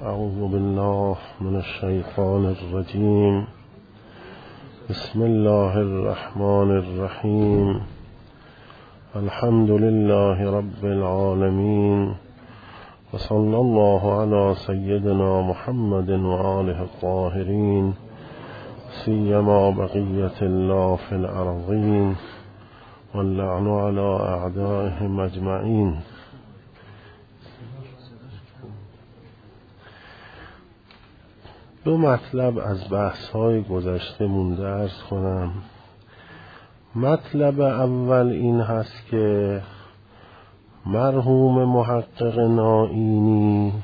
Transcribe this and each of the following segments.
اعوذ بالله من الشیطان الرجیم. بسم الله الرحمن الرحیم. الحمد لله رب العالمین و صلی الله علی سیدنا محمد و آله الطاهرین، سیما بقیة الله فی الارضین واللعن علی اعدائهم اجمعین. دو مطلب از بحث‌های گذشته مونده عرض کنم. مطلب اول این هست که مرحوم محقق نائینی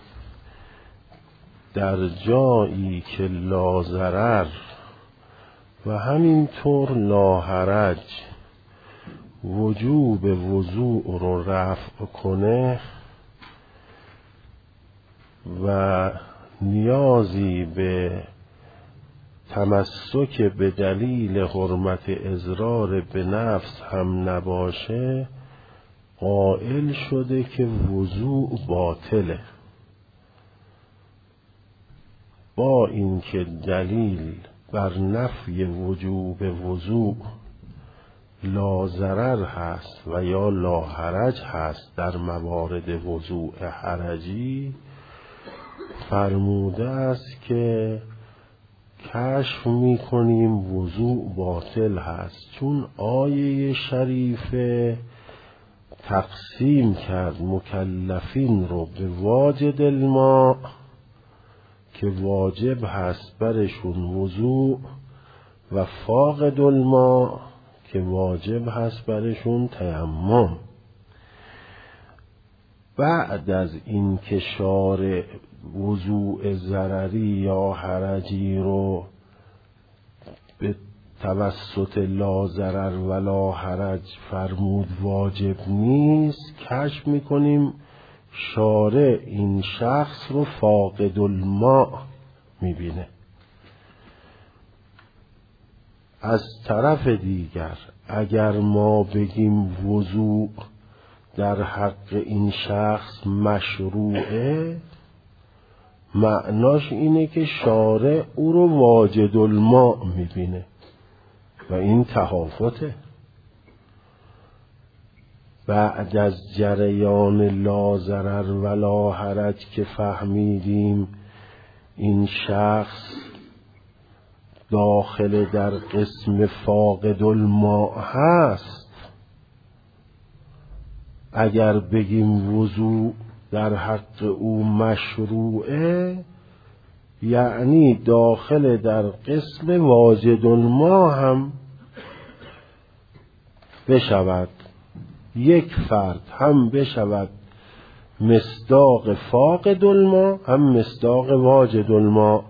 در جایی که لا ضرر و همینطور لا حرج وجوب وضوء رو رفع کنه و نیازی به تمسک به دلیل حرمت اضرار به نفس هم نباشه، قائل شده که وضوء باطله، با اینکه دلیل بر نفی وجوب وضوء لا ضرر هست و یا لا حرج هست در موارد وضوء حرجی، فرموده است که کشف میکنیم وضوء باطل هست، چون آیه شریفه تقسیم کرد مکلفین رو به واجد الماء که واجب هست برشون وضوء و فاقد الماء که واجب هست برشون تیمم. بعد از این که شارع وضوء ضرری یا حرجی رو به توسط لا ضرر و لا حرج فرمود واجب نیست، کشف میکنیم شارع این شخص رو فاقد الماء میبینه. از طرف دیگر اگر ما بگیم وضوء در حق این شخص مشروعه، معناش اینه که شارع او رو واجد الماء میبینه و این تهافته. بعد از جریان لا ضرر و لا حرج که فهمیدیم این شخص داخل در قسم فاقد الماء هست، اگر بگیم وضوء در حق او مشروعه، یعنی داخل در قسم واجد الماء هم بشود، یک فرد هم بشود مصداق فاقد الماء هم مصداق واجد الماء.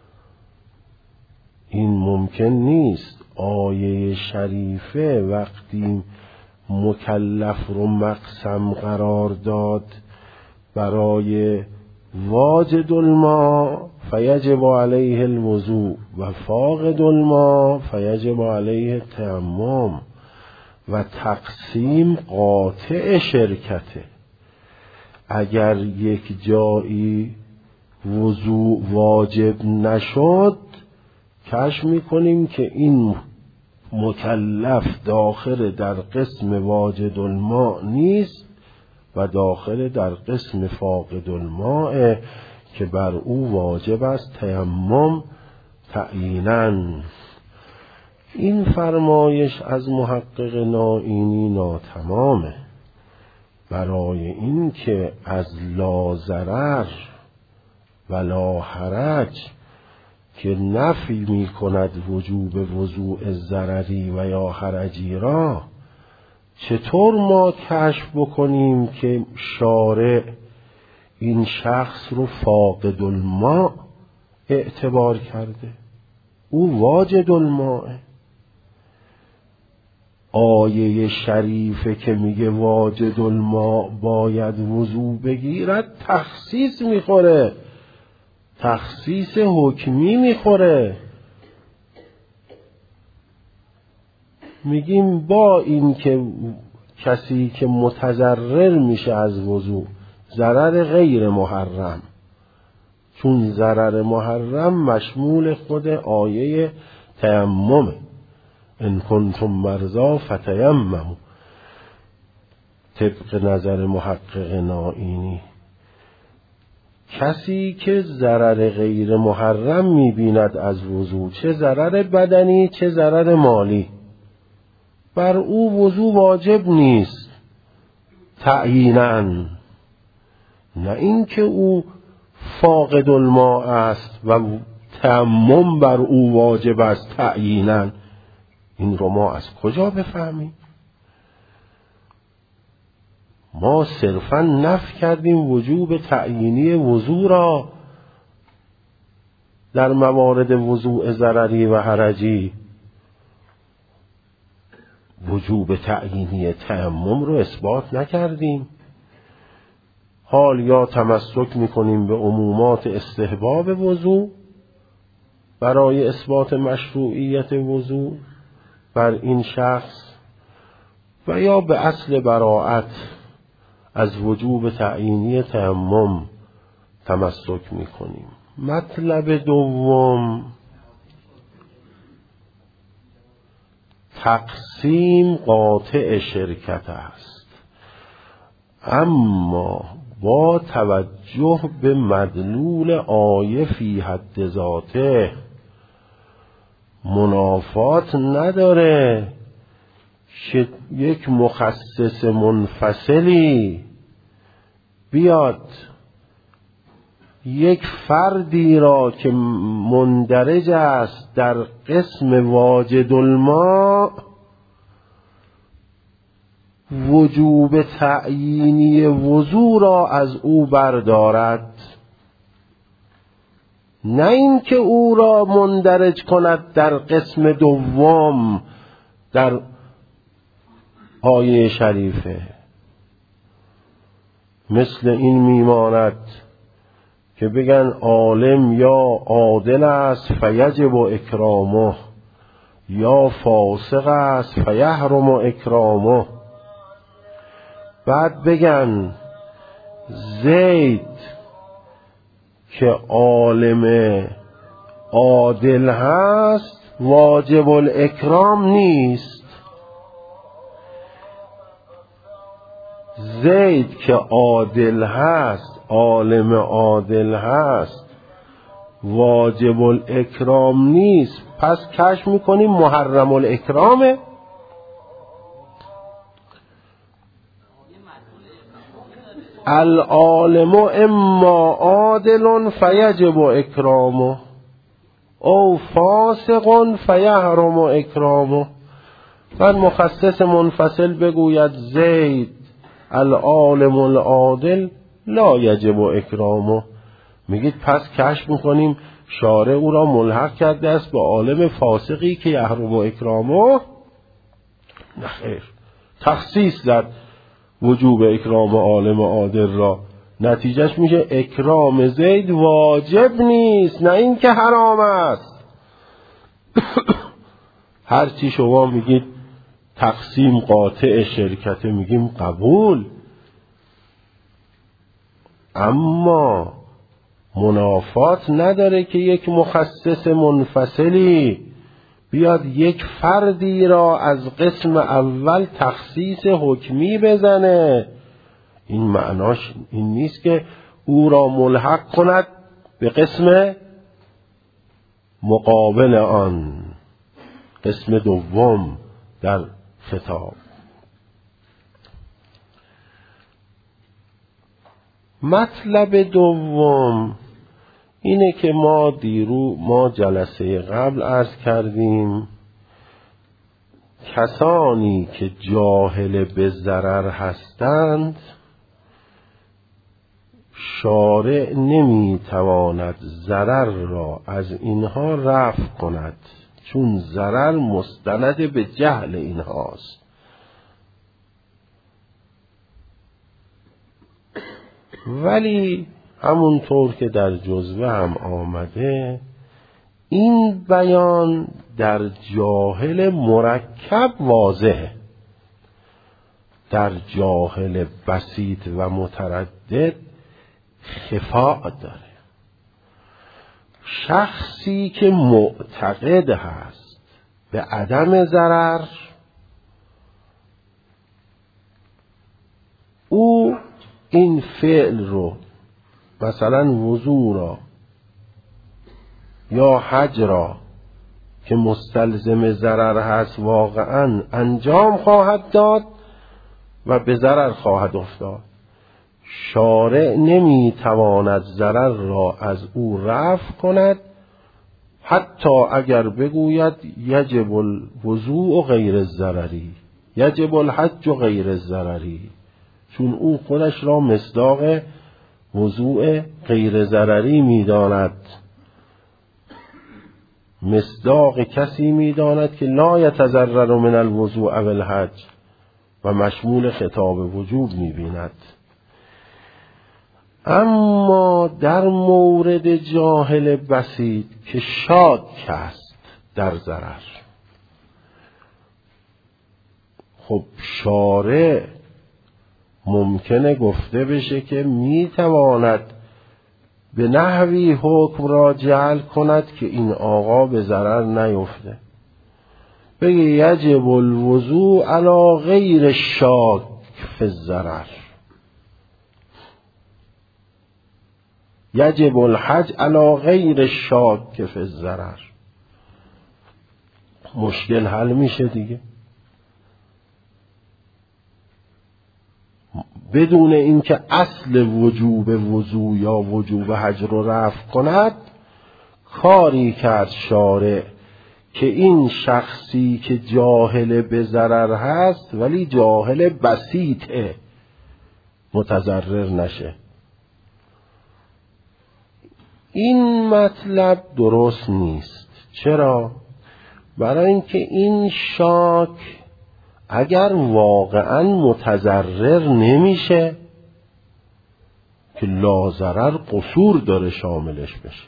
این ممکن نیست. آیه شریفه وقتی مکلف رو مقسم قرار داد برای واجد الماء فیجب علیه الوضوء و فاقد الماء فیجب علیه التیمم و تقسیم قاطع شرکته. اگر یک جایی وضوء واجب نشد، کشف میکنیم که این مکلف داخل در قسم واجد الماء نیست و داخل در قسم فاقد الماء که بر او واجب است تیمم تعییناً. این فرمایش از محقق نائینی ناتمامه، برای این که از لا ضرر و لا حرج که نفی می کند وجوب وضوء ضرری و یا حرجی را، چطور ما کشف بکنیم که شارع این شخص رو فاقد الماء اعتبار کرده؟ او واجد الماء. آیه شریفه که میگه واجد الماء باید وضوع بگیرد تخصیص میخوره، تخصیص حکمی میخوره. میگیم با این که کسی که متضرر میشه از وضوع، ضرر غیر محرم، چون ضرر محرم مشمول خود آیه تیممه. ان کنتم مرضی فتیمموا، طبق نظر محقق نائینی. کسی که ضرر غیر محرم می‌بیند از وضو، چه ضرر بدنی چه ضرر مالی، بر او وضو واجب نیست تعییناً. نه اینکه او فاقد الماء است و تیمم بر او واجب است تعییناً. این رو ما از کجا بفهمیم؟ ما صرفاً نفی کردیم وجوب تعیینی وضو را در موارد وضوء ضرری و حرجی. وجوب تعیینی تیمم رو اثبات نکردیم. حال یا تمسک میکنیم به عمومات استحباب وضو برای اثبات مشروعیت وضو بر این شخص، و یا به اصل براءت از وجوب تعیینی تیمم تمسک میکنیم. مطلب دوم، تقسیم قاطع شرکت است، اما با توجه به مدلول آیه فی حد ذاته منافات نداره که یک مخصص منفصلی بیاد یک فردی را که مندرج است در قسم واجد الماء وجوب تعیینی وضو را از او بردارد، نه اینکه او را مندرج کند در قسم دوم در آیه شریفه. مثل این میماند که بگن عالم یا عادل است فیجب اکرامه، یا فاسق است فیحرم اکرامه. بعد بگن زید که عالم عادل هست واجب الاکرام نیست، زید که عادل هست عالم عادل هست واجب الاکرام نیست، پس کشف میکنیم محرم الاکرامه. العالم اما عادل فیجب اکرامه او فاسق فیحرم اکرامه. بعد مخصص منفصل بگوید زید العالم العادل لا یجب اکرامه. میگید پس کشف میکنیم شارع او را ملحق کرده است به عالم فاسقی که یحرم اکرامه؟ نه خیر، تخصیص زد وجوب اکرام عالم عادل را، نتیجهش میشه اکرام زید واجب نیست، نه اینکه حرام است. هرچی شما میگید تقسیم قاطع شرکت میگیم قبول، اما منافات نداره که یک مخصص منفصلی بیاد یک فردی را از قسم اول تخصیص حکمی بزنه. این معناش این نیست که او را ملحق کند به قسم مقابل آن، قسم دوم در خطاب. مطلب دوم اینه که ما جلسه قبل عرض کردیم کسانی که جاهل به ضرر هستند شارع نمیتواند ضرر را از اینها رفع کند، چون ضرر مستند به جهل اینهاست. ولی همونطور که در جزوه هم آمده این بیان در جاهل مرکب واضحه، در جاهل بسیط و متردد خفاء داره. شخصی که معتقد هست به عدم ضرر، او این فعل رو مثلا وضو را یا حج را که مستلزم ضرر هست واقعا انجام خواهد داد و به ضرر خواهد افتاد. شارع نمیتواند ضرر را از او رفع کند حتی اگر بگوید یجب الوضوء غیر الضرری، یجب الحج غیر الضرری، چون او خودش را مصداق وضوء غیر ضرری میداند، مصداق کسی میداند که لا یتضرر من الوضوء و الحج و مشمول خطاب وجوب میبیند. اما در مورد جاهل بسیط که شاک است در ضرر، خب شارع ممکنه گفته بشه که میتواند به نحوی حکم را جعل کند که این آقا به ضرر نیفته. بگه یجب الوضوء علی غیر شاک فی الضرر، یجب الحج علی غیر شاک فی الضرر. مشکل حل میشه دیگه. بدون اینکه اصل وجوب وضو یا وجوب حج رو رفع کند، کاری کرد شارع که این شخصی که جاهل به ضرر هست ولی جاهل بسیطه متضرر نشه. این مطلب درست نیست. چرا؟ برای اینکه این شاک اگر واقعا متضرر نمیشه که لاضرر قصور داره شاملش بشه.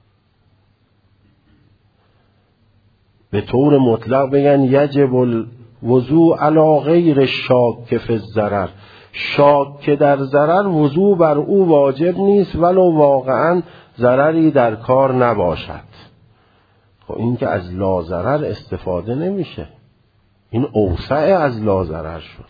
به طور مطلق بگن یجب الوضوء علی غیر شاک فی الضرر، شاک در ضرر وضوء بر او واجب نیست ولو واقعا ضرری در کار نباشد. خب این که از لاضرر استفاده نمیشه، این اوسع از لاضرر شد.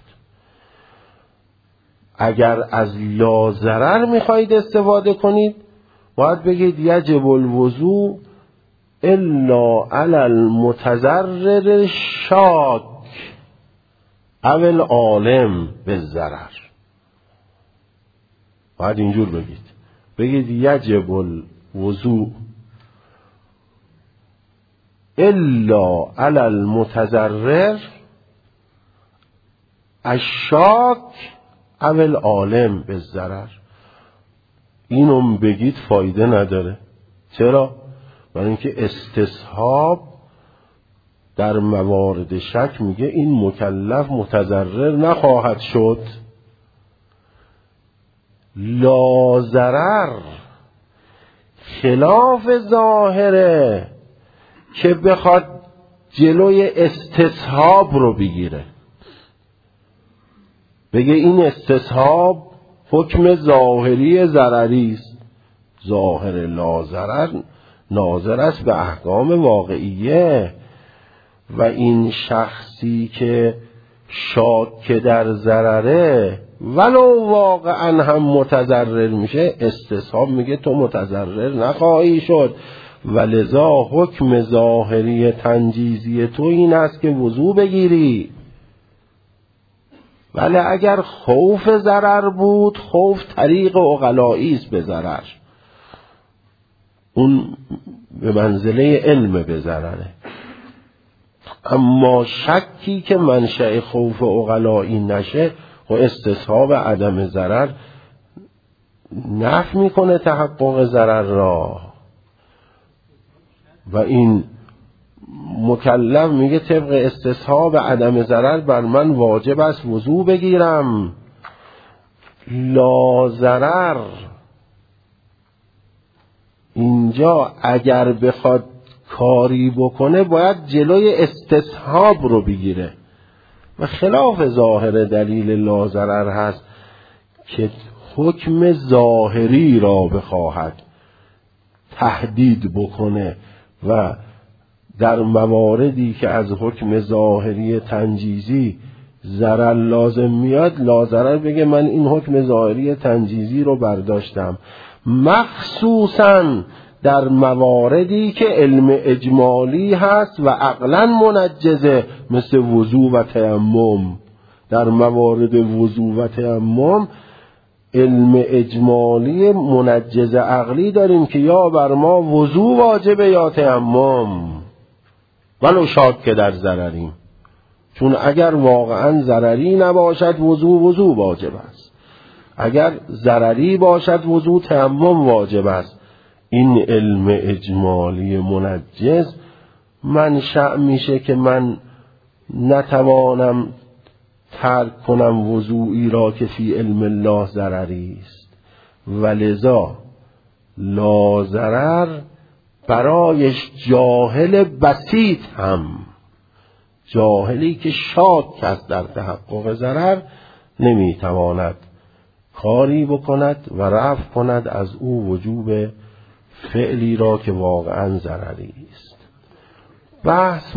اگر از لاضرر میخواید استفاده کنید باید بگید یجب الوضوء الا علی المتضرر شاک او العالم بالضرر. باید اینجور بگید یجب الوضوء الا علی المتضرر الشاک او العالم بالضرر. اینو بگید فایده نداره. چرا؟ برای اینکه استصحاب در موارد شک میگه این مکلف متضرر نخواهد شد. لاضرر خلاف ظاهره که بخواد جلوی استصحاب رو بگیره، بگه این استصحاب حکم ظاهری ضرری است. ظاهر لاضرر ناظر است به احکام واقعیه و این شخصی که شاک در ضرره ولو واقعا هم متضرر میشه، استصحاب میگه تو متضرر نخواهی شد و لذا حکم ظاهری تنجیزی تو این است که وضو بگیری. ولی اگر خوف ضرر بود، خوف طریق عقلایی است به ضرر، اون به منزله علم به ضرره. اما شکی که منشأ خوف عقلایی نشه و استصحاب عدم ضرر نفی میکنه تحقق ضرر را. و این مکلف میگه طبق استصحاب عدم ضرر بر من واجب است وضو بگیرم. لا ضرر اینجا اگر بخواد کاری بکنه باید جلوی استصحاب رو بگیره و خلاف ظاهر دلیل لا ضرر هست که حکم ظاهری را بخواهد تهدید بکنه و در مواردی که از حکم ظاهری تنجیزی ضرر لازم میاد لاضرر بگه من این حکم ظاهری تنجیزی رو برداشتم، مخصوصاً در مواردی که علم اجمالی هست و عقلاً منجزه مثل وضو و تیمم. در موارد وضو و تیمم علم اجمالی منجز عقلی داریم که یا بر ما وضو واجبه یا تیمم، ولو شاک در ضرریم، چون اگر واقعا ضرری نباشد وضو واجب است، اگر ضرری باشد وضو تیمم واجب است. این علم اجمالی منجز منشأ میشه که من نتوانم ترک کنم وضوئی را که فی علم الله ضرری است، ولذا لا ضرر برایش جاهل بسیط هم، جاهلی که شاک است در تحقق ضرر، نمیتواند کاری بکند و رفع کند از او وجوب فعلی را که واقعا ضرری است. بحث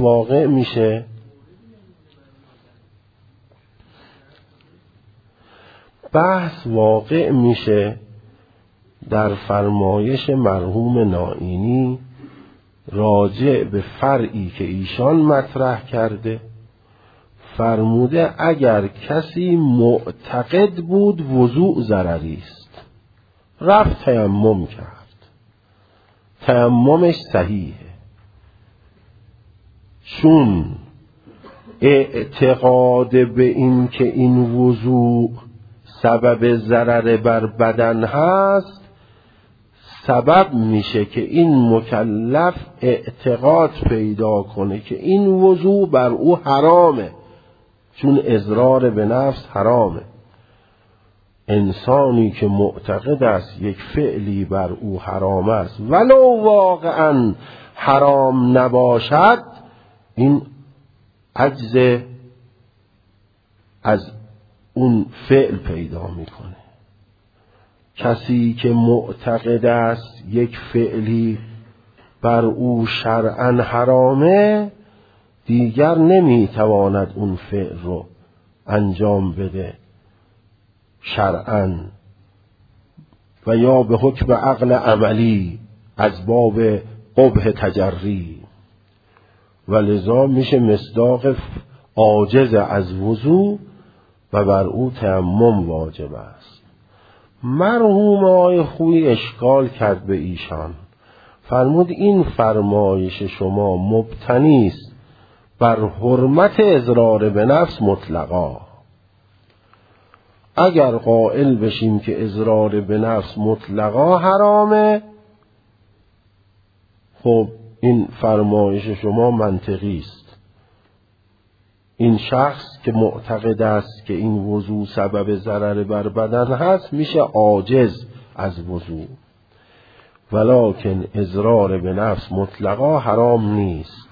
واقع میشه در فرمایش مرحوم نائینی راجع به فرعی که ایشان مطرح کرده. فرموده اگر کسی معتقد بود وضوء ضرری است، رفت تیمم کرد، تیممش صحیحه، چون اعتقاد به این که این وضوء سبب ضرر بر بدن هست سبب میشه که این مکلف اعتقاد پیدا کنه که این وضوء بر او حرامه، چون اضرار به نفس حرامه. انسانی که معتقد است یک فعلی بر او حرام است ولو واقعا حرام نباشد، این عجز از اون فعل پیدا میکنه. کسی که معتقد است یک فعلی بر او شرعاً حرامه دیگر نمیتواند اون فعل رو انجام بده شرعاً و یا به حکم عقل عملی از باب قبح تجری، ولذا میشه مصداق عاجز از وضو و بر او تیمم واجب است. مرحوم آقای خویی اشکال کرد به ایشان، فرمود این فرمایش شما مبتنی است بر حرمت اضرار به نفس مطلقا. اگر قائل بشیم که اضرار به نفس مطلقا حرامه، خب این فرمایش شما منطقی است. این شخص که معتقد است که این وضو سبب ضرر بر بدن هست میشه عاجز از وضو، ولکن اضرار به نفس مطلقا حرام نیست.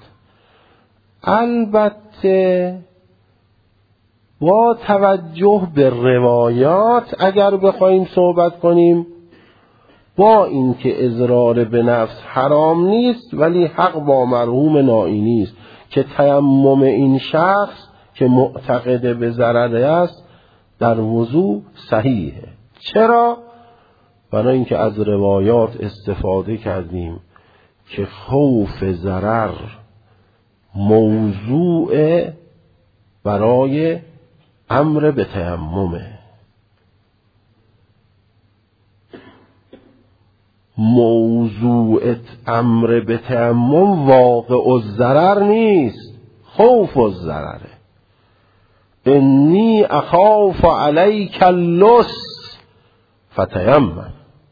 البته با توجه به روایات اگر بخوایم صحبت کنیم، با اینکه اضرار به نفس حرام نیست ولی حق با مرحوم نائینی است که تیمم این شخص که معتقد به ضرر است در وضو صحیحه. چرا؟ برای اینکه از روایات استفاده کردیم که خوف ضرر موضوع برای امر به تیممه، موضوع امر به تیمم واقع الضرر نیست، خوف الضرره. انی اخاف علیک اللص فتیمم.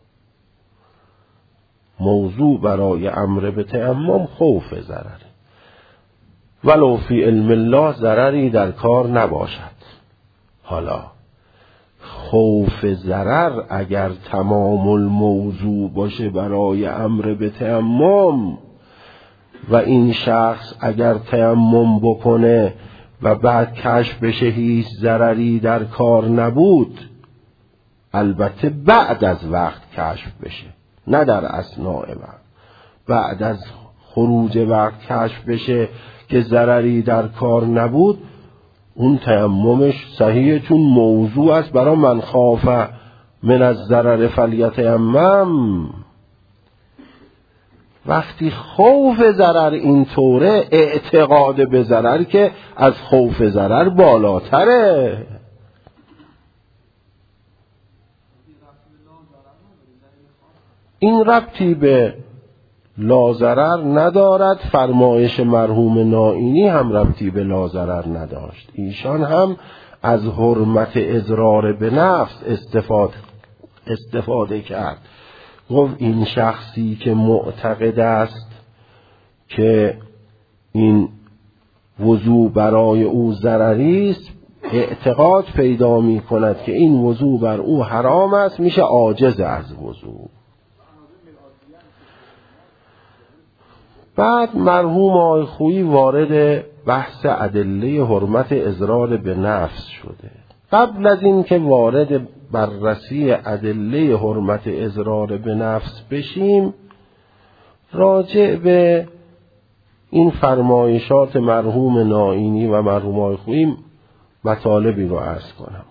موضوع برای امر به تیمم خوف ضرره، ولو فی علم الله ضرری در کار نباشد. حالا خوف ضرر اگر تمام الموضوع باشه برای امر به تیمم و این شخص اگر تیمم بکنه و بعد کشف بشه هیچ ضرری در کار نبود، البته بعد از وقت کشف بشه، نه در اثناء وقت. بعد از خروج وقت کشف بشه که ضرری در کار نبود، اون تیممش صحیحه، چون موضوع است برای من خاف من از ضرر فلیتیمم. وقتی خوف ضرر اینطوره، اعتقاد به ضرر که از خوف ضرر بالاتره. این ربطی به لاضرر ندارد. فرمایش مرحوم نائینی هم ربطی به لاضرر نداشت. ایشان هم از حرمت اضرار به نفس استفاده کرد. گفت این شخصی که معتقد است که این وضو برای او ضرری است، اعتقاد پیدا می کند که این وضو بر او حرام است، میشه عاجز از وضو. بعد مرحوم آقای خویی وارد بحث ادله حرمت اضرار به نفس شده. قبل از این که وارد بررسی ادله حرمت اضرار به نفس بشیم، راجع به این فرمایشات مرحوم نائینی و مرحوم آقای خویی مطالبی رو عرض کنم.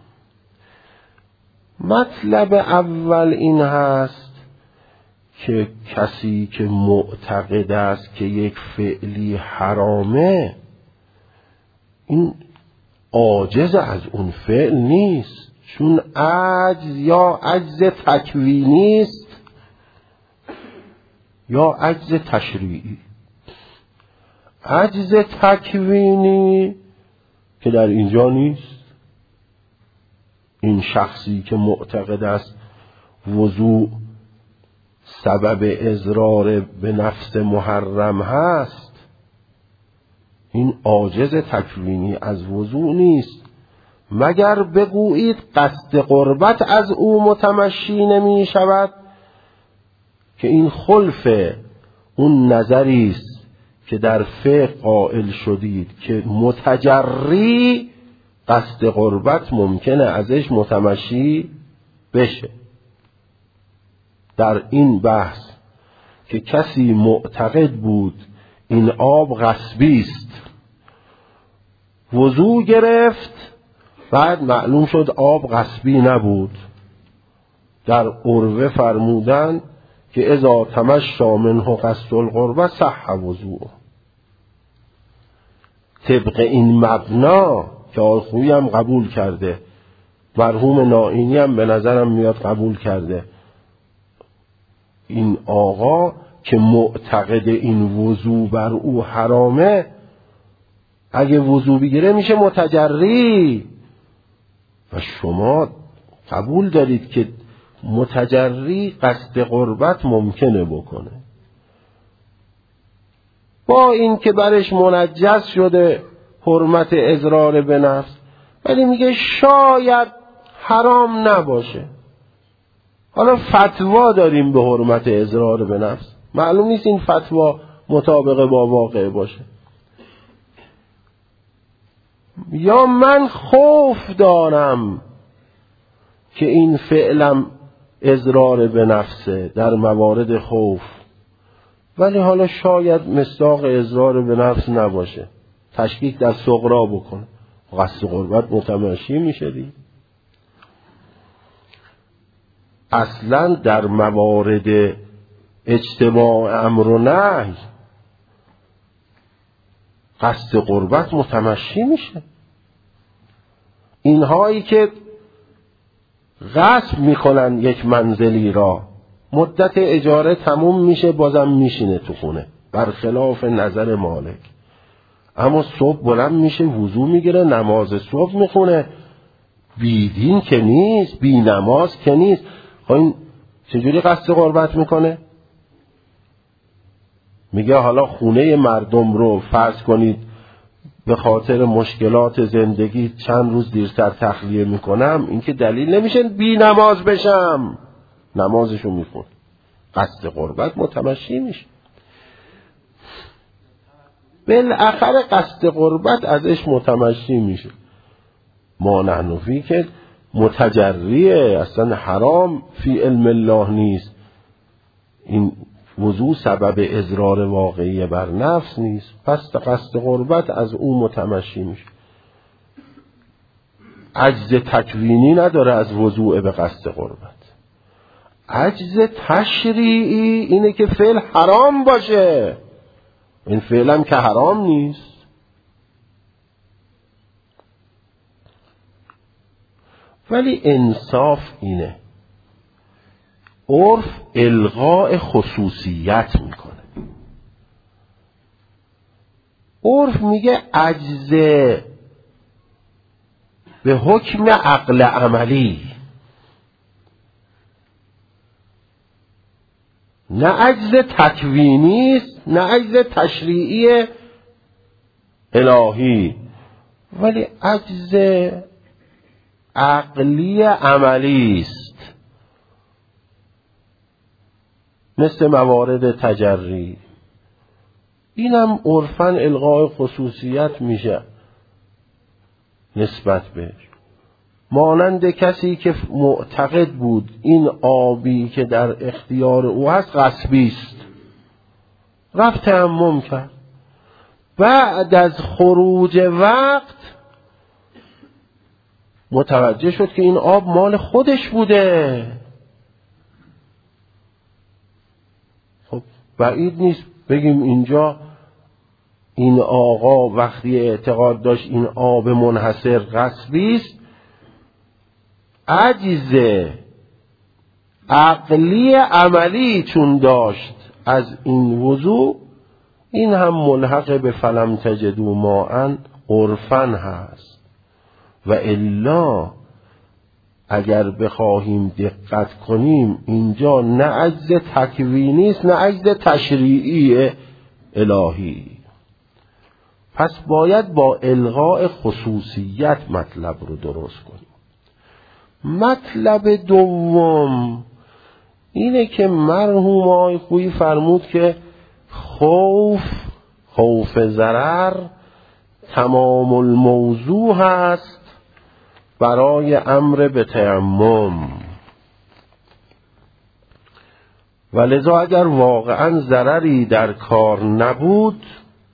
مطلب اول این هست که کسی که معتقد است که یک فعلی حرامه، این عاجز از اون فعل نیست، چون عجز یا عجز تکوینی است یا عجز تشریعی. عجز تکوینی که در اینجا نیست. این شخصی که معتقد است وضوء سبب اضرار به نفس محرم هست، این عاجز تکوینی از وضوء نیست، مگر بگویید قصد قربت از او متمشی نمی شود، که این خلف اون نظری است که در فقه قائل شدید که متجری قصد قربت ممکنه ازش متمشی بشه. در این بحث که کسی معتقد بود این آب غصبی است، وضو گرفت، بعد معلوم شد آب غصبی نبود، در عروه فرمودن که اذا تمشی منه قصد القربة صح وضوء. طبق این مبنا که آقای خویی هم قبول کرده، مرحوم نائینی هم به نظرم میاد قبول کرده، این آقا که معتقد این وضو بر او حرامه، اگه وضو بگیره میشه متجری. و شما قبول دارید که متجری قصد قربت ممکنه بکنه، با این که برش منجس شده حرمت اضرار به نفس، ولی میگه شاید حرام نباشه. حالا فتوا داریم به حرمت اضرار به نفس، معلوم نیست این فتوا مطابق با واقع باشه. یا من خوف دارم که این فعلم اضرار به نفسه در موارد خوف، ولی حالا شاید مصداق اضرار به نفس نباشه، تشکیک در صغرا بکنه، قصد قربت متمشی میشه دی. اصلا در موارد اجتماع امر و نهی قصد قربت متمشی میشه. اینهایی که غصب میکنن یک منزلی را، مدت اجاره تموم میشه بازم میشینه تو خونه، برخلاف نظر مالک، اما صبح بلند میشه وضو میگیره نماز صبح میخونه، بی دین که نیست، بی نماز که نیست. این چجوری قصد قربت میکنه؟ میگه حالا خونه مردم رو فرض کنید به خاطر مشکلات زندگی چند روز دیرتر تخلیه میکنم، این که دلیل نمیشه بی نماز بشم، نمازشو میخون، قصد قربت متمشی میشه. بالاخره قصد قربت ازش متمشی میشه. ما نحنفی که متجریه، اصلا حرام فی علم الله نیست، این وضو سبب اضرار واقعی بر نفس نیست، پس قصد قربت از او متمشی میشه. عجز تکوینی نداره از وضوء به قصد قربت. عجز تشریعی اینه که فعل حرام باشه، این فعل هم که حرام نیست. ولی انصاف اینه، عرف الغاء خصوصیت میکنه. عرف میگه عجز به حکم عقل عملی، نه عجز تکوینی است، نه عجز تشریعی الهی، ولی عجز عقلی عملی است، مثل موارد تجری. اینم عرفاً الغاء خصوصیت میشه نسبت بهش. مانند کسی که معتقد بود این آبی که در اختیار او هست غصبی است، رفت تیمم کرد، بعد از خروج وقت متوجه شد که این آب مال خودش بوده. خب بعید نیست بگیم اینجا این آقا وقتی اعتقاد داشت این آب منحصر غصبی است، عجز عقلی عملی چون داشت از این وضوع، این هم ملحق به فلم تجدوا ماء عرفاً هست. و الا اگر بخواهیم دقت کنیم اینجا نه عجز تکوینی است نه عجز تشریعی الهی. پس باید با الغاء خصوصیت مطلب رو درست کنیم. مطلب دوم اینه که مرحوم آقای خویی فرمود که خوف ضرر تمام الموضوع هست برای امر به تیمم، و لذا اگر واقعا ضرری در کار نبود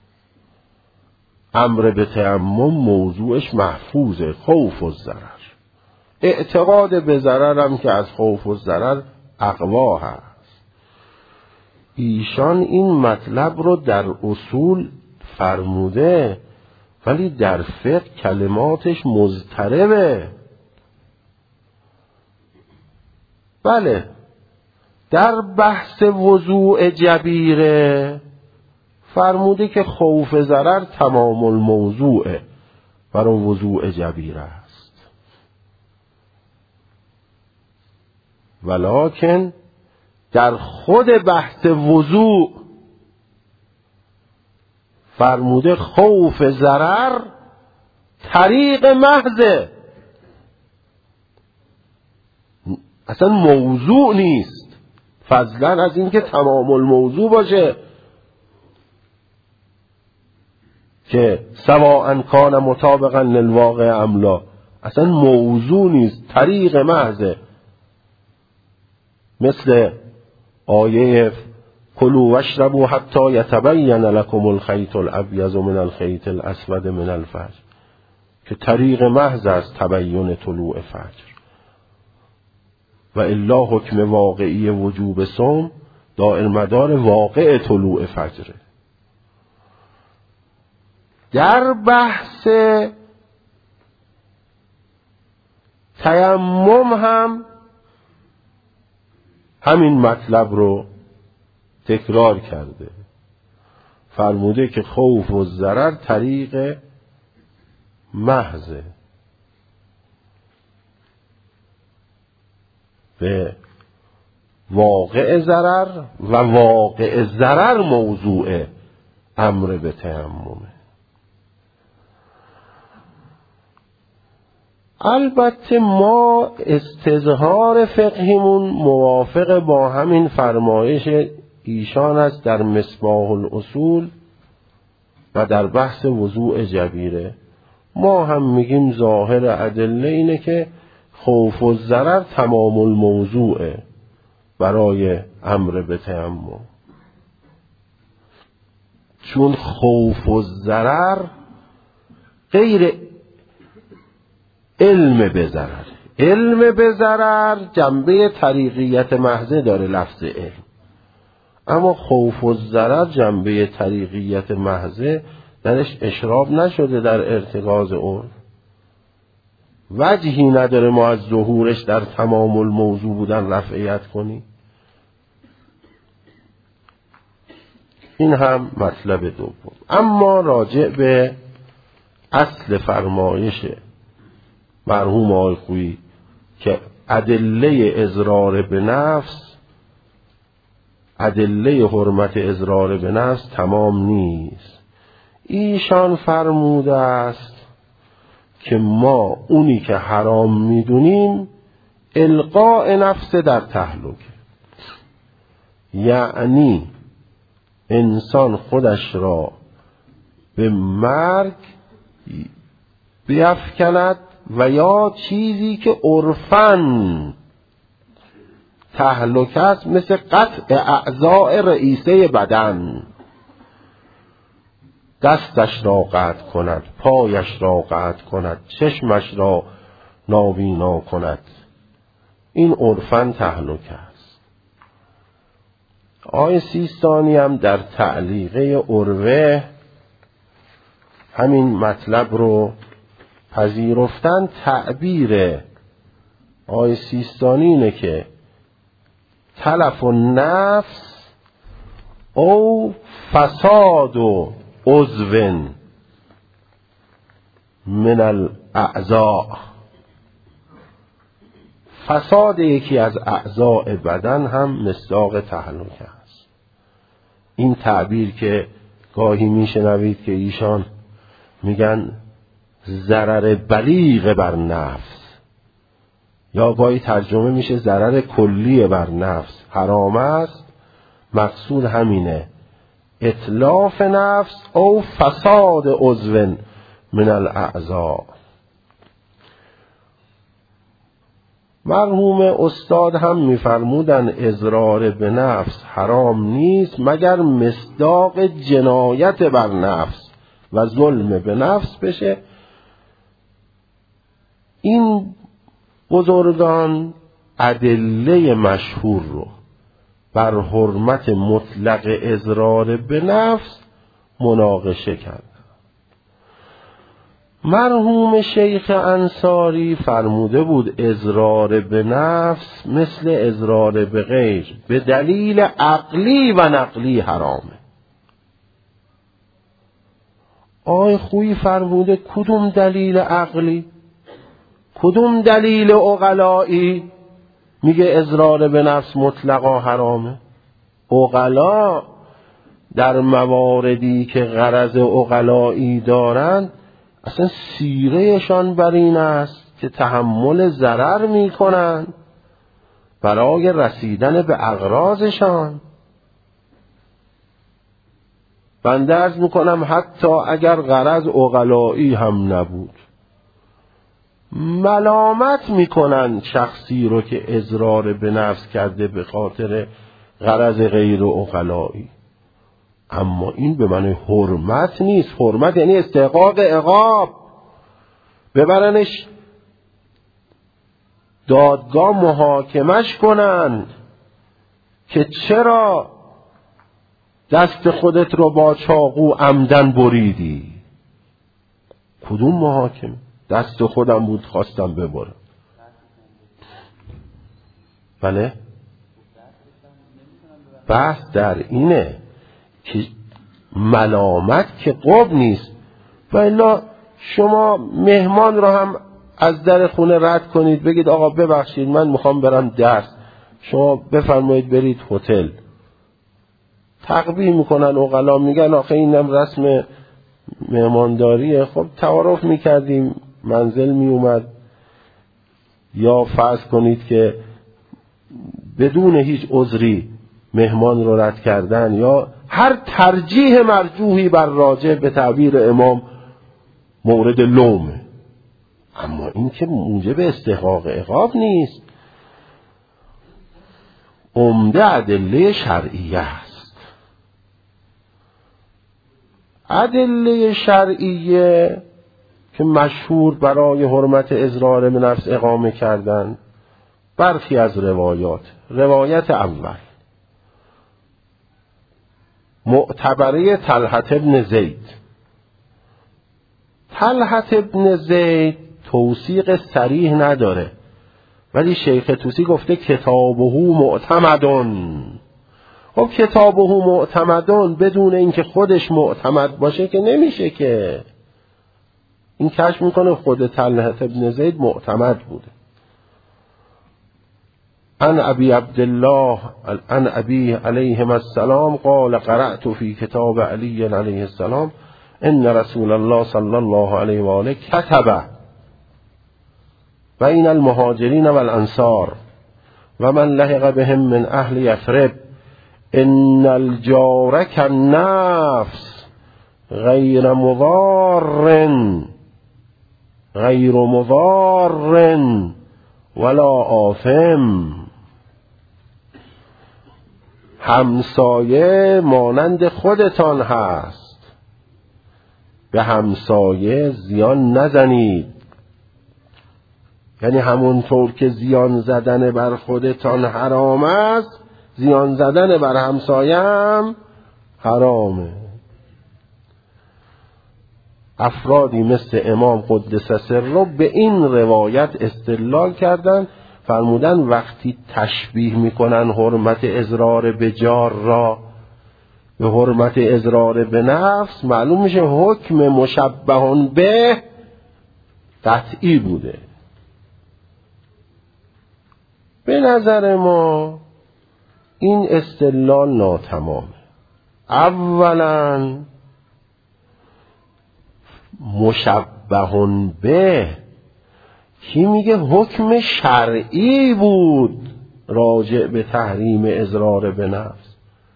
امر به تیمم موضوعش محفوظه. خوف و ضرر، اعتقاد به ضرر هم که از خوف و ضرر اقوا هست. ایشان این مطلب رو در اصول فرموده ولی در فقه کلماتش مضطربه. بله در بحث وضوء جبیره فرموده که خوف ضرر تمام الموضوعه برای وضوء جبیره است، ولکن در خود بحث وضوء فرموده خوف ضرر طریق محضه، اصلا موضوع نیست، فضلا از این که تمام الموضوع باشه که سواء کان مطابقا للواقع ام لا، اصلا موضوع نیست، طریق محضه. مثل آیه کلوا واشربوا حتی یتبین لکم الخیط الابیض من الخیط الاسود من الفجر، که طریق محض است تبین طلوع فجر. و الا حکم واقعی وجوب صوم دائر مدار واقع طلوع فجره. در بحث تیمم هم همین مطلب رو تکرار کرده، فرموده که خوف و ضرر طریق محضه، به واقع ضرر و واقع ضرر موضوع امر به تیممه. البته ما استظهار فقهیمون موافق با همین فرمایش ایشان است در مصباح الاصول و در بحث وضوء جبیره. ما هم میگیم ظاهر ادله اینه که خوف و ضرر تمام الموضوعه، برای امر به تیمم، چون خوف و ضرر غیر علم به ضرر. علم به ضرر جنبه طریقیت محضه داره لفظ علم، اما خوف و ضرر جنبه طریقیت محضه درش اشراف نشده در ارتکاز اون، وجهی نداره ما از ظهورش در تمام الموضوع بودن رفعیت کنی. این هم مطلب دوم. اما راجع به اصل فرمایش مرحوم آقای خویی که ادله اضرار به نفس، ادله حرمت اضرار به نفس تمام نیست. ایشان فرموده است که ما اونی که حرام میدونیم القاء نفس در تهلکه، یعنی انسان خودش را به مرگ بیفکند و یا چیزی که عرفاً تهلکه است، مثل قطع اعضاء رئیسه بدن، دستش را قطع کند، پایش را قطع کند، چشمش را نابینا کند، این عرفاً تهلکه است. آقای سیستانی هم در تعلیقه عروه همین مطلب رو پذیرفتن. تعبیر آقای سیستانی اینه که تلف النفس او فساد و عضو من الاعضاء، فساد یکی از اعضاء بدن هم مصداق تهلکه است. این تعبیر که گاهی میشنوید که ایشان میگن ضرر بلیغ بر نفس، یا گاهی ترجمه میشه ضرر کلی بر نفس حرام است، مقصود همینه، اتلاف نفس او فساد عضو من الاعضاء. مرحوم استاد هم میفرمودن اضرار به نفس حرام نیست مگر مصداق جنایت بر نفس و ظلم به نفس بشه. این بزرگان ادله مشهور رو بر حرمت مطلق اضرار به نفس مناقشه کرد. مرحوم شیخ انصاری فرموده بود اضرار به نفس مثل اضرار به غیر به دلیل عقلی و نقلی حرامه. آقای خویی فرموده کدوم دلیل عقلی، کدوم دلیل عقلایی میگه اضرار به نفس مطلقا حرامه؟ عقلا در مواردی که غرض عقلایی دارند اصلا سیرهشان بر این است که تحمل ضرر میکنند برای رسیدن به اغراضشان. بنده عرض میکنم حتی اگر غرض عقلایی هم نبود، ملامت میکنن شخصی رو که اضرار به نفس کرده به خاطر غرض غیر عقلایی، اما این به معنی حرمت نیست. حرمت یعنی استحقاق عقاب، ببرنش دادگاه محاکمش کنن که چرا دست خودت رو با چاقو عمدن بریدی. کدوم محاکم؟ دست خودم بود خواستم ببرم. بله؟ بحث در اینه که ملامت که قب نیست. و الا شما مهمان رو هم از در خونه رد کنید، بگید آقا ببخشید من میخوام برم درس، شما بفرمایید برید هتل. تقبیح میکنن عقلا، میگن آخه اینم رسم مهمانداریه. خب تعارف میکردیم، منزل میومد، یا فرض کنید که بدون هیچ عذری مهمان رو رد کردن، یا هر ترجیح مرجوحی بر راجح به تعبیر امام مورد لومه، اما این که موجب استحقاق عقاب نیست. عمده ادله شرعیه است. ادله شرعیه که مشهور برای حرمت اضرار به نفس اقامه کردن برخی از روایت اول معتبره طلحة بن زید. طلحة بن زید توثیق صریح نداره، ولی شیخ طوسی گفته کتابه معتمدون. خب کتابه معتمدون بدون اینکه خودش معتمد باشه که نمیشه، که این کشف میکنه خود طلحة بن زید معتمد بوده. عن ابی عبدالله عن ابی علیه السلام قال قرأت فی کتاب علی علیه السلام ان رسول الله صلی الله علیه و آله کتب بین المهاجرین والانصار و من لحق بهم من اهل یثرب ان الجار كالنفس غیر مضار ولا آثم. همسایه مانند خودتان هست، به همسایه زیان نزنید. یعنی همونطور که زیان زدن بر خودتان حرام است، زیان زدن بر همسایه هم حرامه. افرادی مثل امام قدس سره به این روایت استدلال کردن، فرمودن وقتی تشبیه میکنن حرمت اضرار به جار را به حرمت اضرار به نفس، معلوم میشه حکم مشبهون به قطعی بوده. به نظر ما این استدلال ناتمامه. اولا مشبهون به کی میگه حکم شرعی بود راجع به تحریم اضرار به نفس؟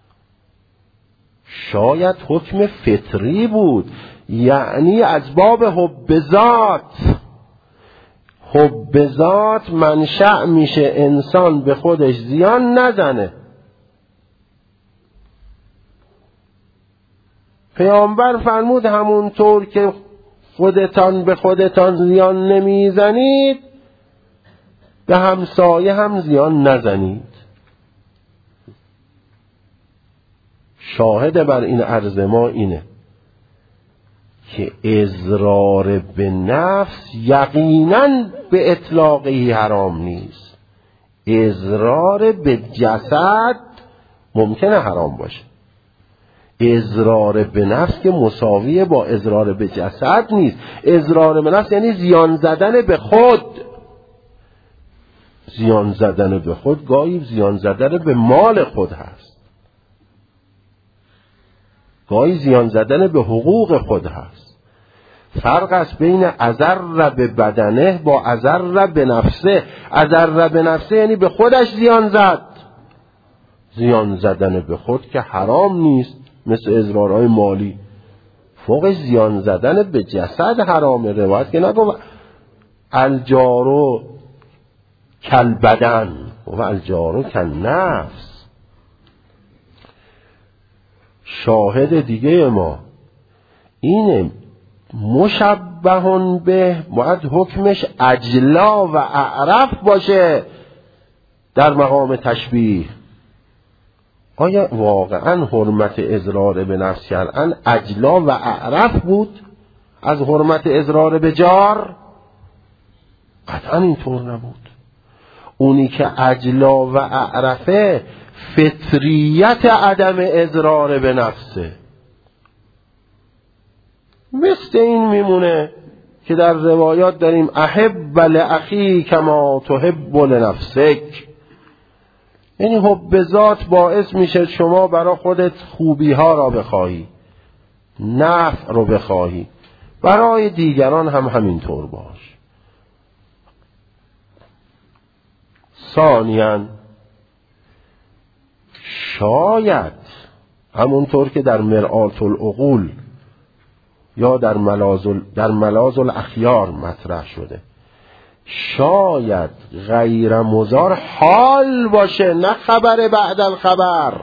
شاید حکم فطری بود، یعنی از باب حب ذات. حب ذات منشأ میشه انسان به خودش زیان نزنه. پیامبر فرمود همونطور که خودتان به خودتان زیان نمیزنید، به همسایه هم زیان نزنید. شاهد بر این عرض ما اینه که اضرار به نفس یقیناً به اطلاقی حرام نیست. اضرار به جسد ممکنه حرام باشه، اضرار به نفس که مساویه با اضرار به جسد نیست. اضرار به نفس یعنی زیان زدن به خود. زیان زدن به خود گاهی زیان زدن به مال خود هست، گاهی زیان زدن به حقوق خود هست. فرق است بین اضر به بدنه با اضر به نفسه. اضر به نفسه یعنی به خودش زیان زد. زیان زدن به خود که حرام نیست، مثل اضرارهای مالی. فوقش زیان زدن به جسد حرامه. روایت که نگو الجارو کالبدن و الجارو کالنفس. شاهد دیگه ما اینه مشبهون به باید حکمش اجلا و اعرف باشه در مقام تشبیه. آیا واقعا حرمت اضرار به نفس شرعاً اجلا و اعرف بود از حرمت اضرار به جار؟ قطعا اینطور نبود. اونی که اجلا و اعرفه فطریت عدم اضرار به نفسه. مثل این میمونه که در روایات داریم احب لاخی کما تحب لنفسک. یعنی حب ذات باعث میشه شما برای خودت خوبی ها را بخواهی، نفع رو بخواهی، برای دیگران هم همینطور باش. ثانیاً شاید همونطور که در مرآت العقول یا در ملاذ الاخیار مطرح شده شاید غیر مضار حال باشه، نه خبر بعد الخبر.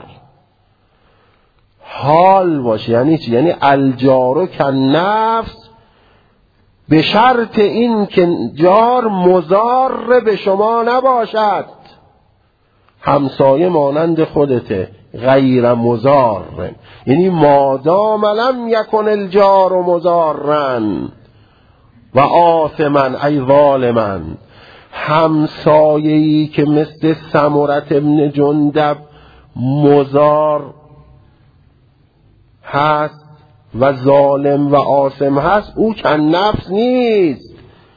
حال باشه یعنی چی؟ یعنی الجار کالنفس، به شرط این که جار مضار به شما نباشد. همسایه مانند خودته، غیر مضار، یعنی مادام لم یکن الجار مضارن و آثما ای ظالما. همسایه‌ای که مثل سمرة ابن جندب مضار هست و ظالم و آثم هست، او کن نفس نیست.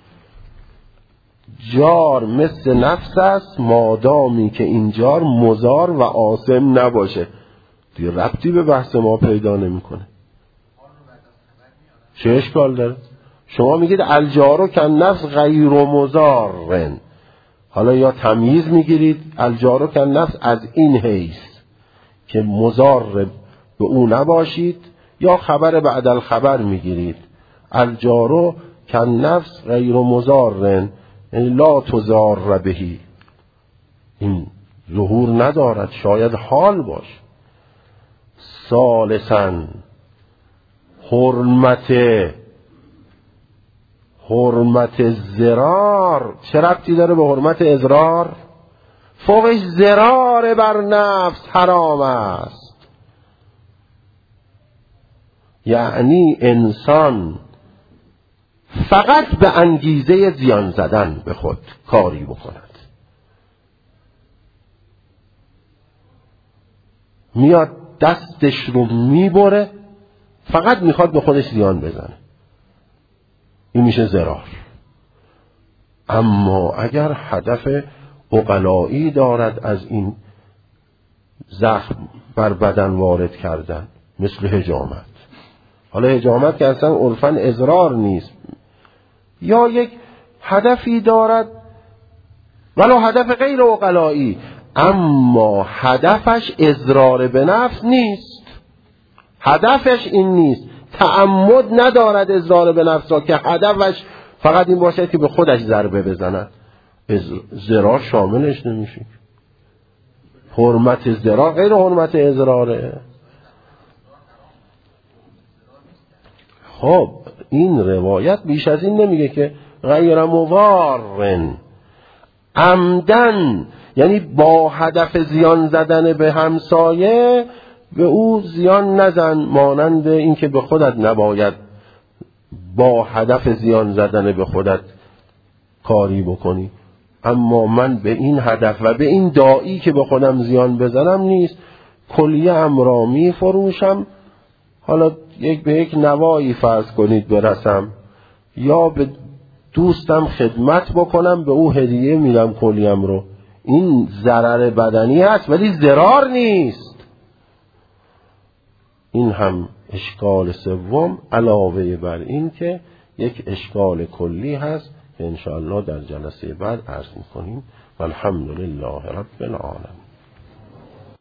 جار مثل نفس است مادامی که این جار مضار و آثم نباشه. دیگه ربطی به بحث ما پیدا نمیکنه. چه اشکال داره؟ شما میگید الجار کن نفس غیر مضارن، حالا یا تمییز میگیرید الجار کن نفس از این حیث که مضار به او نباشید، یا خبر بعد الخبر میگیرید الجار کن نفس غیر مضارن، یعنی لا تضار بهی، این ظهور ندارد، شاید حال باش. ثالثاً حرمت ضرار. چه ربطی داره به حرمت اضرار؟ فوقش ضرار بر نفس حرام است. یعنی انسان فقط به انگیزه زیان زدن به خود کاری بکند، میاد دستش رو میبره، فقط میخواد به خودش زیان بزنه، این میشه ضرار. اما اگر هدف عقلایی دارد از این زخم بر بدن وارد کردن، مثل حجامت، حالا حجامت که اصلا عرفاً اضرار نیست، یا یک هدفی دارد ولو هدف غیر عقلایی، اما هدفش اضرار به نفس نیست، هدفش این نیست، تعمد ندارد اضرار به نفس را، که هدفش فقط این باشه که به خودش ضربه بزند، ضرار شاملش نمیشه. حرمت ضرار غیر حرمت اضراره. خب این روایت بیش از این نمیگه که غیر مضارن عمدن، یعنی با هدف زیان زدن به همسایه به او زیان نزن، مانند این که به خودت نباید با هدف زیان زدن به خودت کاری بکنی. اما من به این هدف و به این داعی که به خودم زیان بزنم نیست، کلیه را می فروشم، حالا یک به یک نوایی فرض کنید برسم، یا به دوستم خدمت بکنم، به او هدیه میدم کلیم رو، این ضرر بدنی هست ولی ضرار نیست. این هم اشکال سوم علاوه بر این که یک اشکال کلی هست که انشاءالله در جلسه بعد عرض میکنیم. والحمدلله رب العالمین.